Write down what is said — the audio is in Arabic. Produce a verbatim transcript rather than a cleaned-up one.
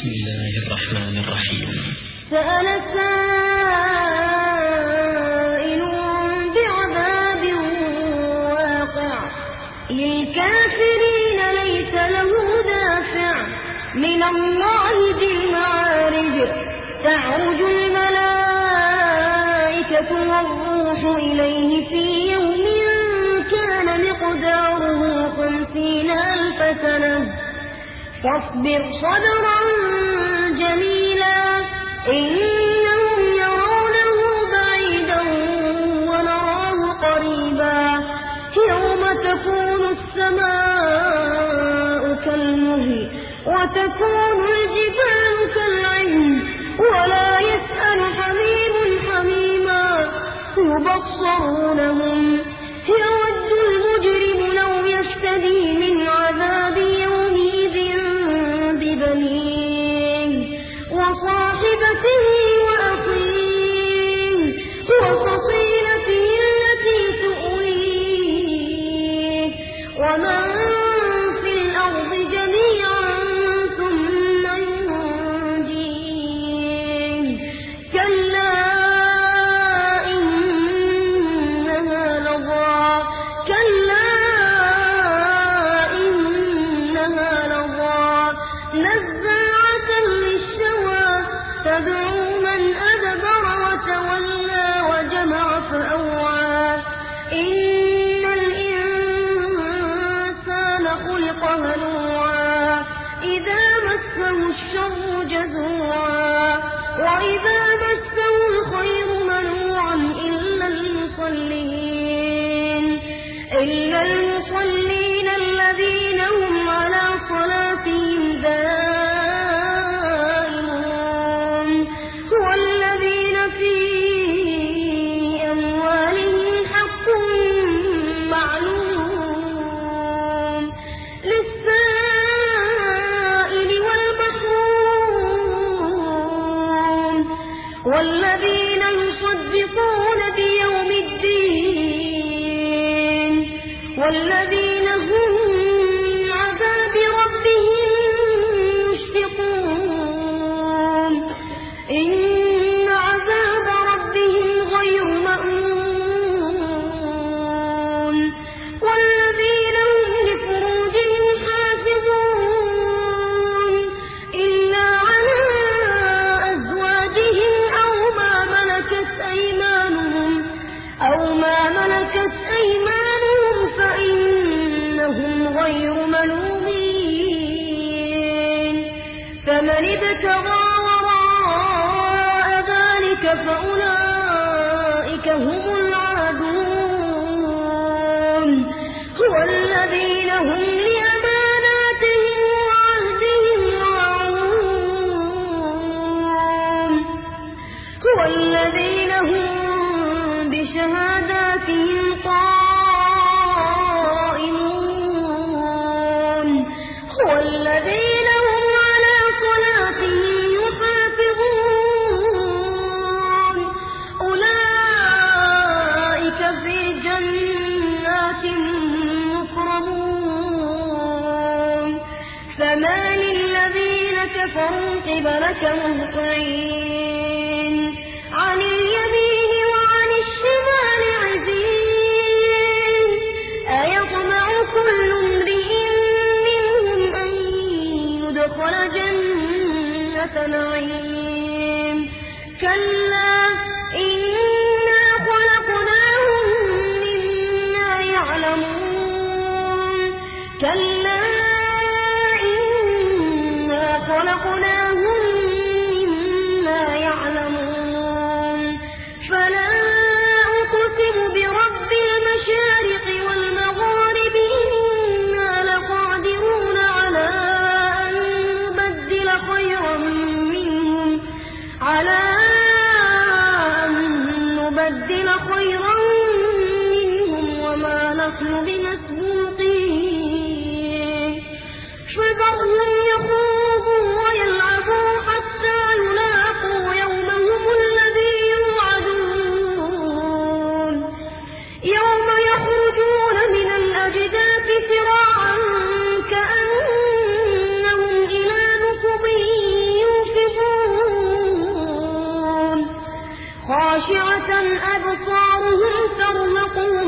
بسم الله الرحمن الرحيم. سأل سائل بعذاب واقع للكافرين ليس له دافع من الله ذي المعارج تعرج الملائكة والروح إليه في يوم كان مقداره خمسين ألف سنة فاصبر صبرا جميلا إنهم يرونه بعيدا ونراه قريبا يوم تكون السماء كالمهل وتكون الجبال كالعهن ولا يسأل حميم حميما يبصرونهم يود المجرم لو يفتدي من عذاب يومئذ ببنيه وصاحبته وأخيه وفصيلته التي تؤويه ومن في الأرض جميعا ثم ينجيه كلا إنها لظى كلا إنها لظى نزاعة للشوى تدعو من أدبر وتولى وجمع فأوعى إن الإنسان خلق هلوعا إذا مسه الشر جزوعا وإذا مسه الخير منوعا إلا المصلين إلا المصلين الذين هم على صلاتهم دائمون والذين في أموالهم حق معلوم للسائل والمحروم والذين يصدقون بيوم الدين والذين هم من عذاب ربهم مشفقون إن عذاب ربهم غير مأمون والذين هم لفروجهم حافظون إلا على أزواجهم أو ما ملكت أيمانهم أو ما ملكت أيمانهم فإنهم غير ملومين فمن ابتغى وراء ذلك فأولئك هم العادون هو الذين هم لأماناتهم وعهدهم راعون هو الذين هم بشهاداتهم قائمون هو الذين هم على صلاتهم يحافظون أولئك في جنات مكرمون فما للذين كفروا قبلك مهطعين عن اليمين وعن الشمال عزين أيطمع كل امرئ منهم أن يدخل جنة نعيم كلا إنا خلقناهم مما يعلمون كلا إنا خلقناهم مما يعلمون فلا أقسم برب المشارق والمغارب إنا لقادرون على أن نبدل خيرا منهم على أن نبدل خيرا منهم وما نحن بمسبوقين خاشعة أبصارهم ترهقهم